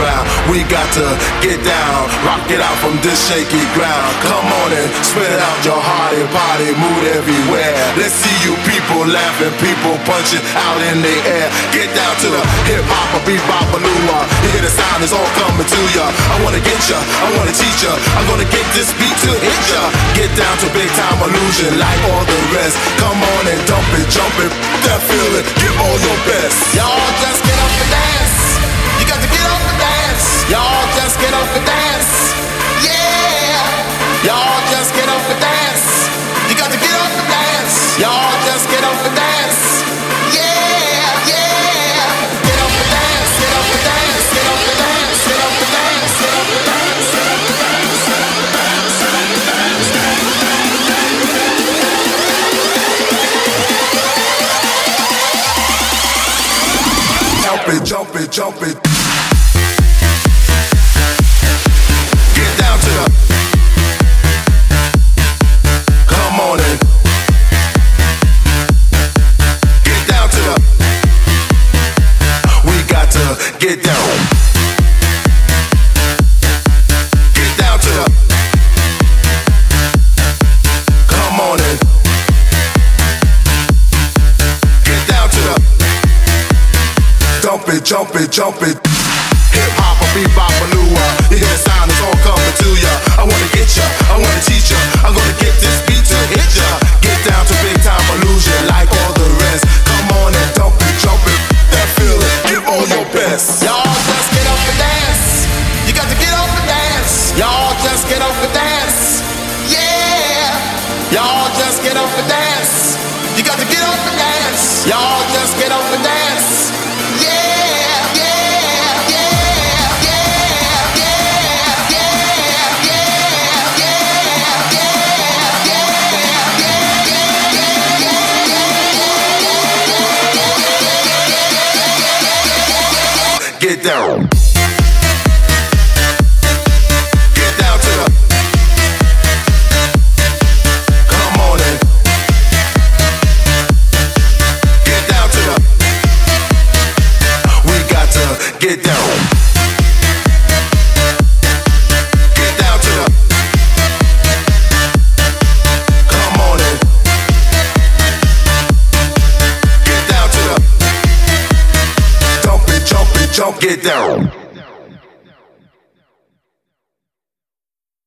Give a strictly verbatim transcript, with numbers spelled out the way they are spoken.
ground. We got to get down, rock it out from this shaky ground. Come on and spit out your hearty party mood everywhere. Let's see you people laughing, people punching out in the air. Get down to the hip hop, a bebop, a lua. You hear the sound is all coming to ya. I wanna get ya, I wanna teach ya. I'm gonna get this beat to hit ya. Get down to big time illusion like all the rest. Come on and dump it, jump it, that feeling, give all your best. Y'all just get up and dance. You got to get up and dance. Y'all just get up and dance. Yeah. Y'all just get up and dance. You got to get up and dance. Y'all just get up and dance. Yeah, yeah. Get up and dance, get up and dance, get up and dance, get up and dance, get up and dance, get up and dance, get up and dance, get up and dance, get up and dance. Jump it, jump it, jump it. Get down to the. Come on in. Get down to the. We got to get down. Get down to the. Come on in. Get down to the. Jump it, jump it, jump it. Hip hop, a bebop, a lua. You hear the sound, it's all coming to ya. I wanna get ya, I wanna teach ya. I'm gonna get this beat to hit ya. Get down to big time illusion like all the rest. Come on and dump it, jump it, that feeling, give all your best. Y'all just get up and dance. You got to get up and dance. Y'all just get up and dance. Yeah. Y'all just get up and dance. You got to get up and dance. Y'all just get up and dance. Yeah, yeah, yeah, yeah, yeah, yeah, yeah, yeah, yeah, yeah. Get down. Get down to the. Come on in. Get down to the. We got to get down. Get down to the. Come on in. Get down to the. Jump it, jump it, jump, get down.